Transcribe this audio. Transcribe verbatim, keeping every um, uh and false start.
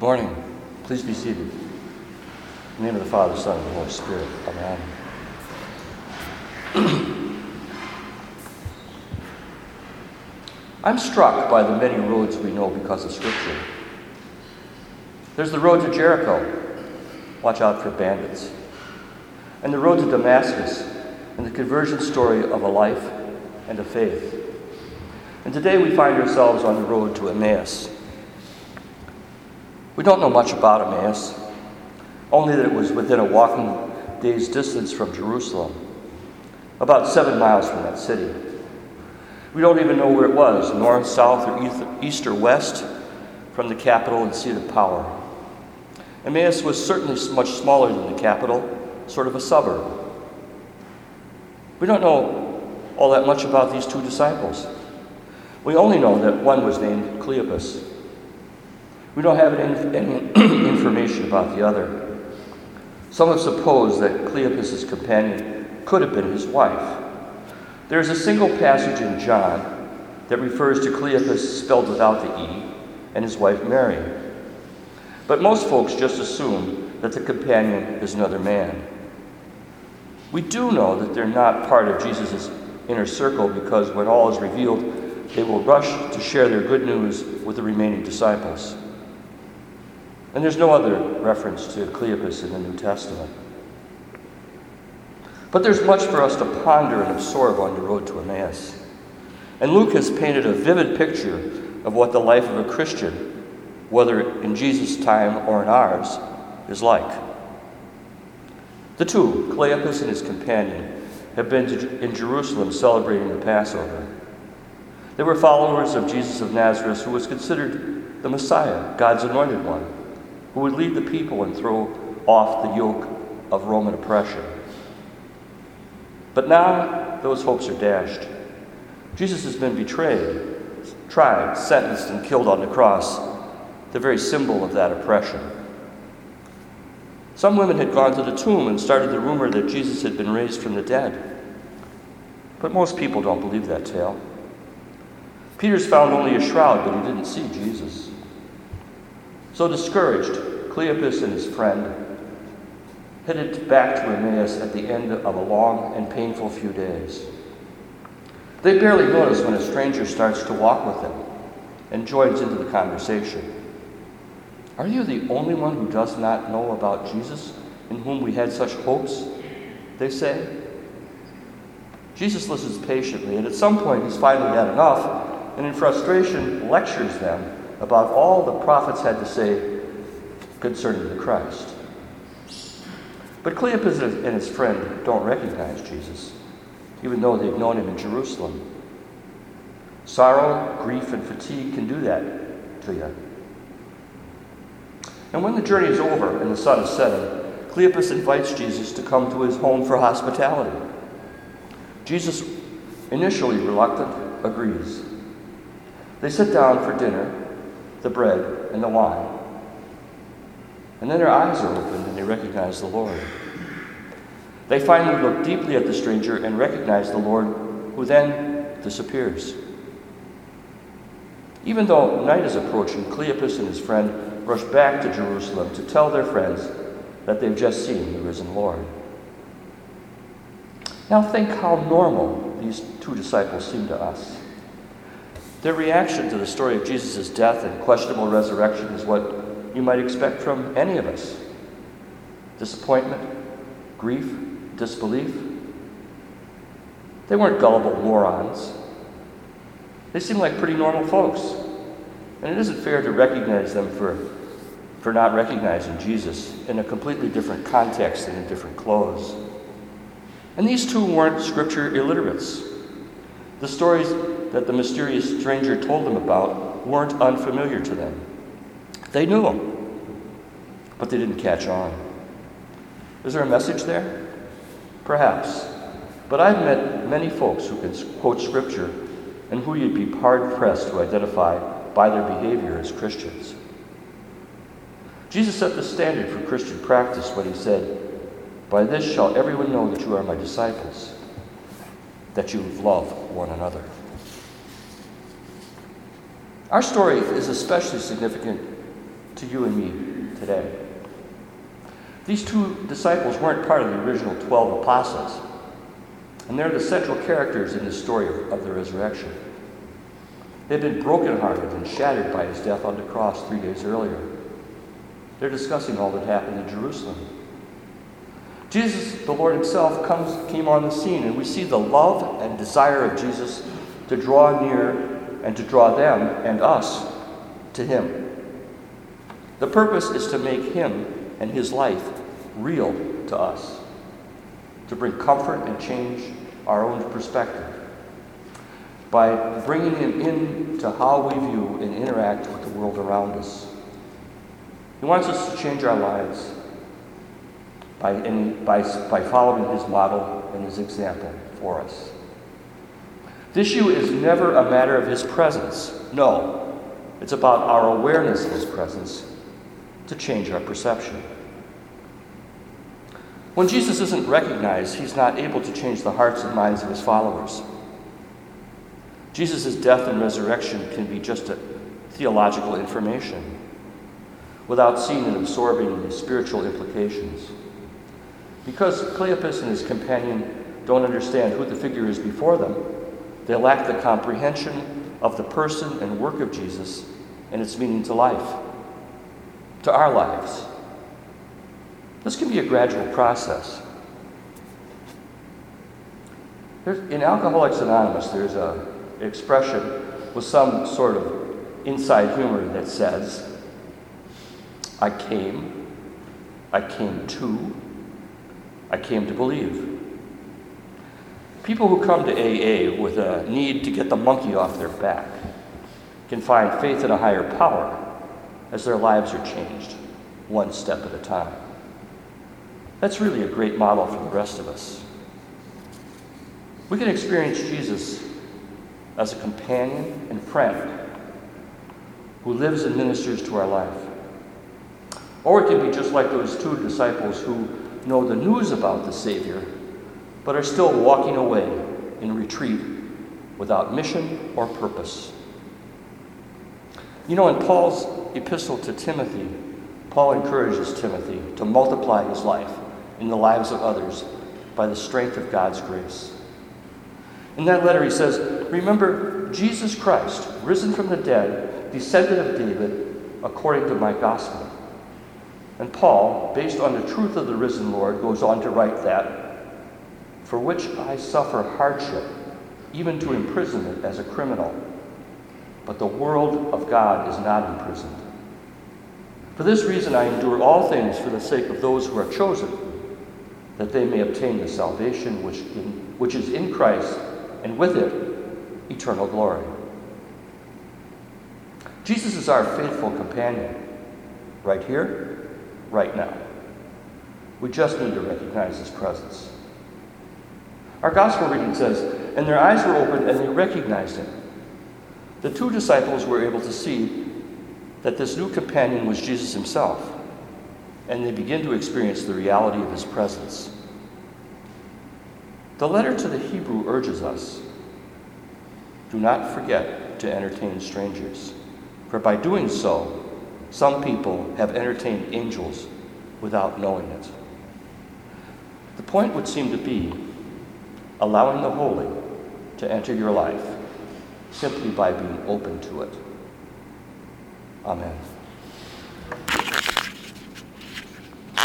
morning. Please be seated. In the name of the Father, Son, and the Holy Spirit. Amen. I'm struck by the many roads we know because of Scripture. There's the road to Jericho. Watch out for bandits. And the road to Damascus, and the conversion story of a life and a faith. And today we find ourselves on the road to Emmaus. We don't know much about Emmaus, only that it was within a walking day's distance from Jerusalem, about seven miles from that city. We don't even know where it was, north, south, or east or west, from the capital and seat of power. Emmaus was certainly much smaller than the capital, sort of a suburb. We don't know all that much about these two disciples. We only know that one was named Cleopas. We don't have any, any information about the other. Some have supposed that Cleopas' companion could have been his wife. There is a single passage in John that refers to Cleopas spelled without the E and his wife Mary. But most folks just assume that the companion is another man. We do know that they're not part of Jesus' inner circle because when all is revealed, they will rush to share their good news with the remaining disciples. And there's no other reference to Cleopas in the New Testament. But there's much for us to ponder and absorb on the road to Emmaus. And Luke has painted a vivid picture of what the life of a Christian, whether in Jesus' time or in ours, is like. The two, Cleopas and his companion, have been to, in Jerusalem celebrating the Passover. They were followers of Jesus of Nazareth, who was considered the Messiah, God's anointed one, who would lead the people and throw off the yoke of Roman oppression. But now those hopes are dashed. Jesus has been betrayed, tried, sentenced, and killed on the cross, the very symbol of that oppression. Some women had gone to the tomb and started the rumor that Jesus had been raised from the dead. But most people don't believe that tale. Peter's found only a shroud, but he didn't see Jesus. So discouraged, Cleopas and his friend headed back to Emmaus at the end of a long and painful few days. They barely notice when a stranger starts to walk with them and joins into the conversation. Are you the only one who does not know about Jesus, in whom we had such hopes? They say. Jesus listens patiently, and at some point he's finally had enough, and in frustration lectures them about all the prophets had to say concerning the Christ. But Cleopas and his friend don't recognize Jesus, even though they've known him in Jerusalem. Sorrow, grief, and fatigue can do that to you. And when the journey is over and the sun is setting, Cleopas invites Jesus to come to his home for hospitality. Jesus, initially reluctant, agrees. They sit down for dinner, the bread and the wine. And then their eyes are opened and they recognize the Lord. They finally look deeply at the stranger and recognize the Lord, who then disappears. Even though night is approaching, Cleopas and his friend rush back to Jerusalem to tell their friends that they've just seen the risen Lord. Now think how normal these two disciples seem to us. Their reaction to the story of Jesus' death and questionable resurrection is what you might expect from any of us. Disappointment, grief, disbelief. They weren't gullible morons. They seem like pretty normal folks. And it isn't fair to recognize them for, for not recognizing Jesus in a completely different context and in different clothes. And these two weren't scripture illiterates. The stories that the mysterious stranger told them about weren't unfamiliar to them. They knew him, but they didn't catch on. Is there a message there? Perhaps. But I've met many folks who can quote scripture and who you'd be hard-pressed to identify by their behavior as Christians. Jesus set the standard for Christian practice when he said, "By this shall everyone know that you are my disciples, that you love one another." Our story is especially significant to to you and me today. These two disciples weren't part of the original twelve apostles, and they're the central characters in the story of, of the resurrection. They've been brokenhearted and shattered by his death on the cross three days earlier. They're discussing all that happened in Jerusalem. Jesus, the Lord himself, comes, came on the scene, and we see the love and desire of Jesus to draw near and to draw them and us to him. The purpose is to make him and his life real to us, to bring comfort and change our own perspective by bringing him into how we view and interact with the world around us. He wants us to change our lives by, by, by following his model and his example for us. The issue is never a matter of his presence. No, it's about our awareness of his presence to change our perception. When Jesus isn't recognized, he's not able to change the hearts and minds of his followers. Jesus' death and resurrection can be just a theological information without seeing and absorbing the spiritual implications. Because Cleopas and his companion don't understand who the figure is before them, they lack the comprehension of the person and work of Jesus and its meaning to life, to our lives. This can be a gradual process. There's, in Alcoholics Anonymous, there's a, an expression with some sort of inside humor that says, I came, I came to, I came to believe. People who come to A A with a need to get the monkey off their back can find faith in a higher power as their lives are changed, one step at a time. That's really a great model for the rest of us. We can experience Jesus as a companion and friend who lives and ministers to our life. Or it can be just like those two disciples who know the news about the Savior, but are still walking away in retreat without mission or purpose. You know, in Paul's epistle to Timothy, Paul encourages Timothy to multiply his life in the lives of others by the strength of God's grace. In that letter he says, remember Jesus Christ, risen from the dead, descendant of David, according to my gospel. And Paul, based on the truth of the risen Lord, goes on to write that, for which I suffer hardship, even to imprisonment as a criminal. But the world of God is not imprisoned. For this reason I endure all things for the sake of those who are chosen, that they may obtain the salvation which, in, which is in Christ, and with it, eternal glory. Jesus is our faithful companion, right here, right now. We just need to recognize his presence. Our gospel reading says, and their eyes were opened and they recognized him. The two disciples were able to see that this new companion was Jesus himself, and they begin to experience the reality of his presence. The letter to the Hebrew urges us, do not forget to entertain strangers, for by doing so, some people have entertained angels without knowing it. The point would seem to be allowing the holy to enter your life simply by being open to it. Amen.